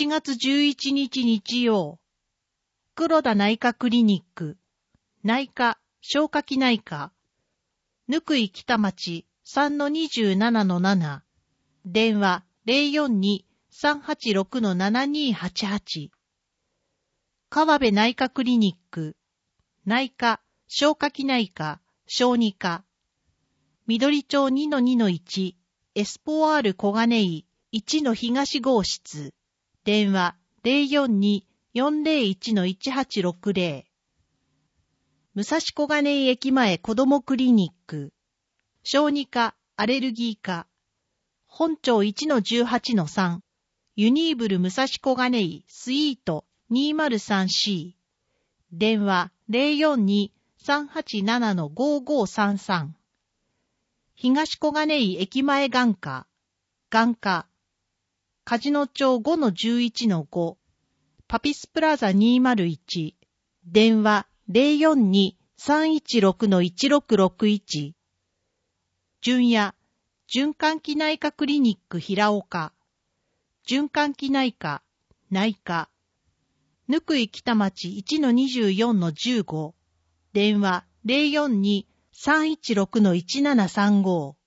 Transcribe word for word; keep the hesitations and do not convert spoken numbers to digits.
ちがつじゅういちにち日曜、黒田内科クリニック、内科、消化器内科、ぬくい北町 さんのにじゅうななのなな、電話 ゼロよんに さんはちろく ななにはちはち、川辺内科クリニック、内科、消化器内科、小児科、緑町 にのにのいち、エスポワール小金井いちの東号室、電話 ゼロよんに よんゼロいちのいちはちろくゼロ、武蔵小金井駅前子どもクリニック、小児科、アレルギー科、本町 いちのじゅうはちのさん、ユニーブル武蔵小金井スイート にまるさんシー、電話 ゼロよんに さんはちななのごごさんさん、東小金井駅前眼科、眼科、梶野町 ごのじゅういちのご、パピスプラザにまるいち、電話 ゼロよんに さんいちろくのいちろくろくいち、純也、循環器内科クリニック平岡、循環器内科、内科、ぬくい北町 いちのにじゅうよんのじゅうご、電話 ゼロよんに さんいちろくのいちななさんご、